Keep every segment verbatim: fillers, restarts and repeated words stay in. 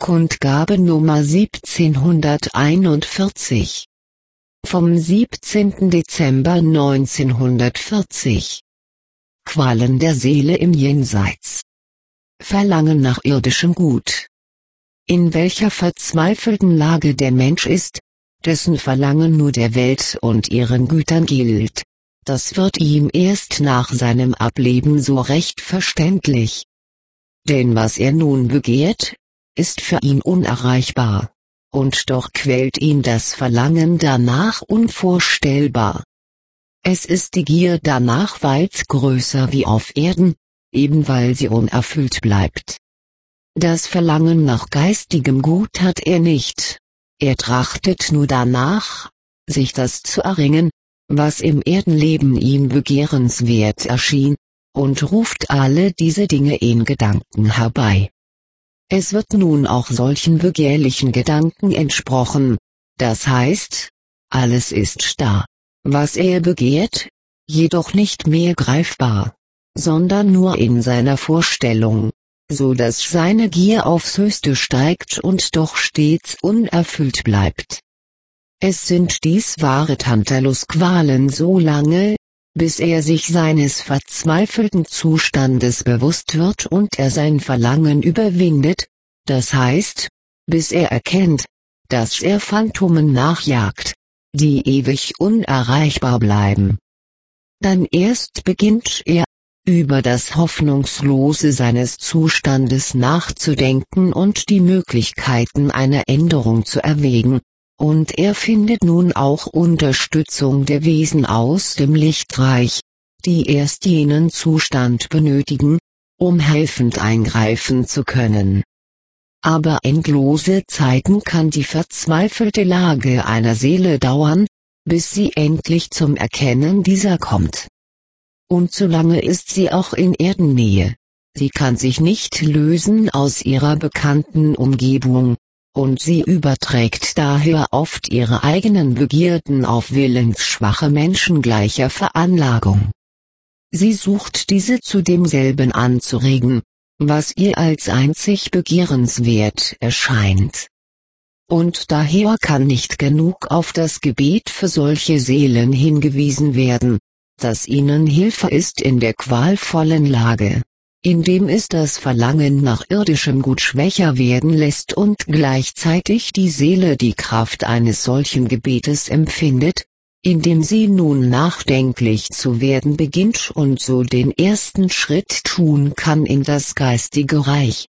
Kundgabe Nummer siebzehnhunderteinundvierzig. Vom siebzehnten Dezember neunzehnhundertvierzig. Qualen der Seele im Jenseits. Verlangen nach irdischem Gut. In welcher verzweifelten Lage der Mensch ist, dessen Verlangen nur der Welt und ihren Gütern gilt, das wird ihm erst nach seinem Ableben so recht verständlich. Denn was er nun begehrt, ist für ihn unerreichbar, und doch quält ihn das Verlangen danach unvorstellbar. Es ist die Gier danach weit größer wie auf Erden, eben weil sie unerfüllt bleibt. Das Verlangen nach geistigem Gut hat er nicht, er trachtet nur danach, sich das zu erringen, was im Erdenleben ihm begehrenswert erschien, und ruft alle diese Dinge in Gedanken herbei. Es wird nun auch solchen begehrlichen Gedanken entsprochen, das heißt, alles ist da, was er begehrt, jedoch nicht mehr greifbar, sondern nur in seiner Vorstellung, so dass seine Gier aufs Höchste steigt und doch stets unerfüllt bleibt. Es sind dies wahre Tantalusqualen so lange, bis er sich seines verzweifelten Zustandes bewusst wird und er sein Verlangen überwindet, das heißt, bis er erkennt, dass er Phantomen nachjagt, die ewig unerreichbar bleiben. Dann erst beginnt er, über das Hoffnungslose seines Zustandes nachzudenken und die Möglichkeiten einer Änderung zu erwägen, und er findet nun auch Unterstützung der Wesen aus dem Lichtreich, die erst jenen Zustand benötigen, um helfend eingreifen zu können. Aber endlose Zeiten kann die verzweifelte Lage einer Seele dauern, bis sie endlich zum Erkennen dieser kommt. Und solange ist sie auch in Erdennähe, sie kann sich nicht lösen aus ihrer bekannten Umgebung, und sie überträgt daher oft ihre eigenen Begierden auf willensschwache Menschen gleicher Veranlagung. Sie sucht diese zu demselben anzuregen, was ihr als einzig begehrenswert erscheint. Und daher kann nicht genug auf das Gebet für solche Seelen hingewiesen werden, das ihnen Hilfe ist in der qualvollen Lage, indem es das Verlangen nach irdischem Gut schwächer werden lässt und gleichzeitig die Seele die Kraft eines solchen Gebetes empfindet, indem sie nun nachdenklich zu werden beginnt und so den ersten Schritt tun kann in das geistige Reich.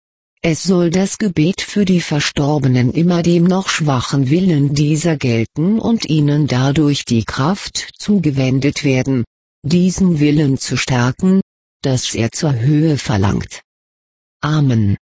Es soll das Gebet für die Verstorbenen immer dem noch schwachen Willen dieser gelten und ihnen dadurch die Kraft zugewendet werden, diesen Willen zu stärken, dass er zur Höhe verlangt. Amen.